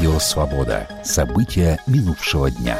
Радио «Свобода». События минувшего дня.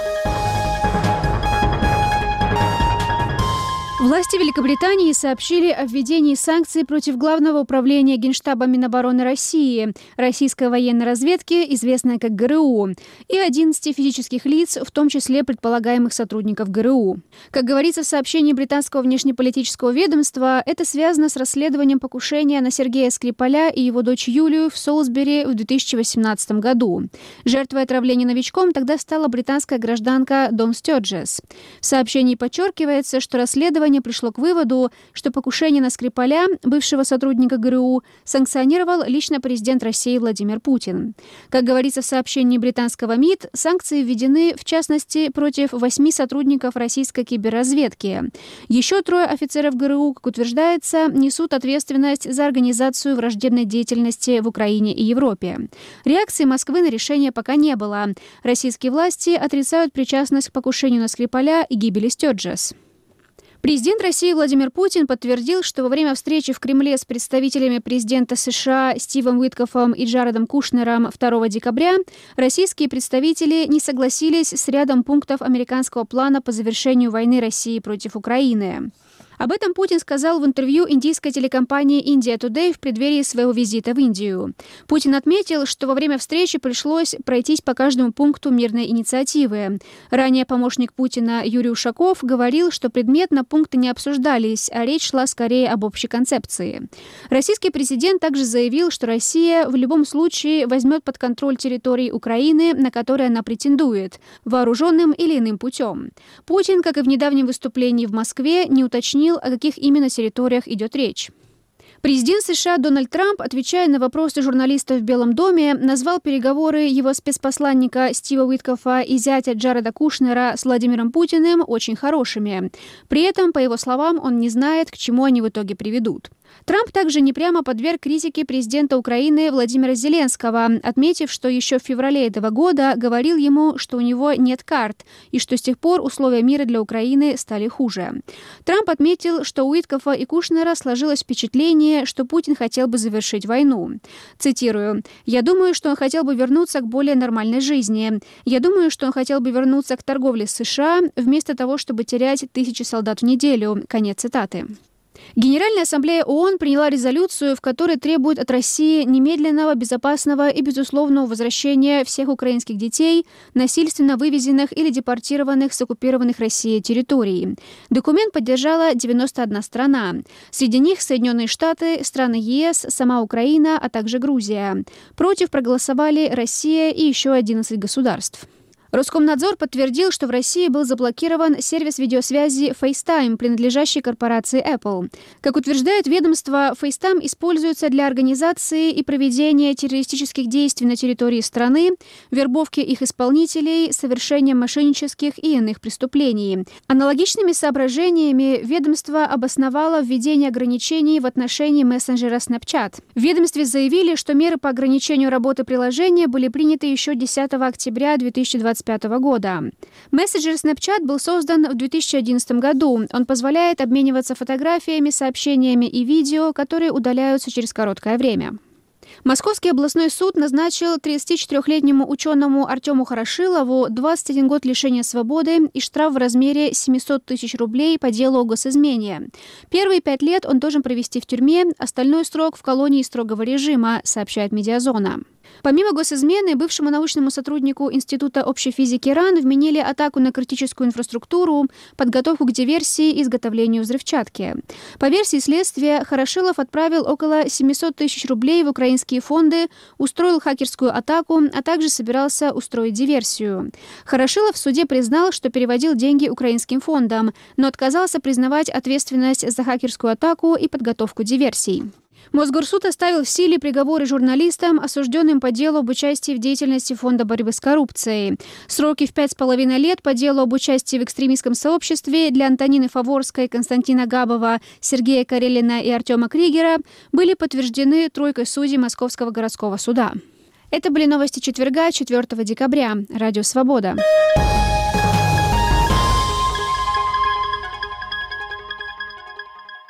Власти Великобритании сообщили о введении санкций против Главного управления Генштаба Минобороны России, российской военной разведки, известной как ГРУ, и 11 физических лиц, в том числе предполагаемых сотрудников ГРУ. Как говорится в сообщении британского внешнеполитического ведомства, это связано с расследованием покушения на Сергея Скрипаля и его дочь Юлию в Солсбери в 2018 году. Жертвой отравления новичком тогда стала британская гражданка Дон Стёрджес. В сообщении подчеркивается, что расследование пришло к выводу, что покушение на Скрипаля, бывшего сотрудника ГРУ, санкционировал лично президент России Владимир Путин. Как говорится в сообщении британского МИД, санкции введены, в частности, против 8 сотрудников российской киберразведки. Еще 3 офицеров ГРУ, как утверждается, несут ответственность за организацию враждебной деятельности в Украине и Европе. Реакции Москвы на решение пока не было. Российские власти отрицают причастность к покушению на Скрипаля и гибели Стёрджес. Президент России Владимир Путин подтвердил, что во время встречи в Кремле с представителями президента США Стивом Уиткофом и Джаредом Кушнером 2 декабря российские представители не согласились с рядом пунктов американского плана по завершению войны России против Украины. Об этом Путин сказал в интервью индийской телекомпании «Индия Today» в преддверии своего визита в Индию. Путин отметил, что во время встречи пришлось пройтись по каждому пункту мирной инициативы. Ранее помощник Путина Юрий Ушаков говорил, что предметно пункты не обсуждались, а речь шла скорее об общей концепции. Российский президент также заявил, что Россия в любом случае возьмет под контроль территории Украины, на которые она претендует, вооруженным или иным путем. Путин, как и в недавнем выступлении в Москве, не уточнил, о каких именно территориях идет речь. Президент США Дональд Трамп, отвечая на вопросы журналистов в Белом доме, назвал переговоры его спецпосланника Стива Уиткофа и зятя Джареда Кушнера с Владимиром Путиным очень хорошими. При этом, по его словам, он не знает, к чему они в итоге приведут. Трамп также непрямо подверг критике президента Украины Владимира Зеленского, отметив, что еще в феврале этого года говорил ему, что у него нет карт и что с тех пор условия мира для Украины стали хуже. Трамп отметил, что у Уиткофа и Кушнера сложилось впечатление, что Путин хотел бы завершить войну. Цитирую: «Я думаю, что он хотел бы вернуться к более нормальной жизни. Я думаю, что он хотел бы вернуться к торговле с США, вместо того, чтобы терять 1000 солдат в неделю». Конец цитаты. Генеральная ассамблея ООН приняла резолюцию, в которой требует от России немедленного, безопасного и безусловного возвращения всех украинских детей, насильственно вывезенных или депортированных с оккупированных Россией территорий. Документ поддержала 91 страна. Среди них Соединенные Штаты, страны ЕС, сама Украина, а также Грузия. Против проголосовали Россия и еще 11 государств. Роскомнадзор подтвердил, что в России был заблокирован сервис видеосвязи FaceTime, принадлежащий корпорации Apple. Как утверждает ведомство, FaceTime используется для организации и проведения террористических действий на территории страны, вербовки их исполнителей, совершения мошеннических и иных преступлений. Аналогичными соображениями ведомство обосновало введение ограничений в отношении мессенджера Snapchat. В ведомстве заявили, что меры по ограничению работы приложения были приняты еще 10 октября 2025 года. Мессенджер Snapchat был создан в 2011 году. Он позволяет обмениваться фотографиями, сообщениями и видео, которые удаляются через короткое время. Московский областной суд назначил 34-летнему ученому Артему Хорошилову 21 год лишения свободы и штраф в размере 700 тысяч рублей по делу о госизмене. Первые 5 лет он должен провести в тюрьме, остальной срок в колонии строгого режима, сообщает «Медиазона». Помимо госизмены, бывшему научному сотруднику Института общей физики РАН вменили атаку на критическую инфраструктуру, подготовку к диверсии и изготовлению взрывчатки. По версии следствия, Хорошилов отправил около 700 тысяч рублей в украинские фонды, устроил хакерскую атаку, а также собирался устроить диверсию. Хорошилов в суде признал, что переводил деньги украинским фондам, но отказался признавать ответственность за хакерскую атаку и подготовку диверсий. Мосгорсуд оставил в силе приговоры журналистам, осужденным по делу об участии в деятельности Фонда борьбы с коррупцией. Сроки в 5,5 лет по делу об участии в экстремистском сообществе для Антонины Фаворской, Константина Габова, Сергея Карелина и Артема Кригера были подтверждены тройкой судей Московского городского суда. Это были новости четверга, 4 декабря. Радио «Свобода».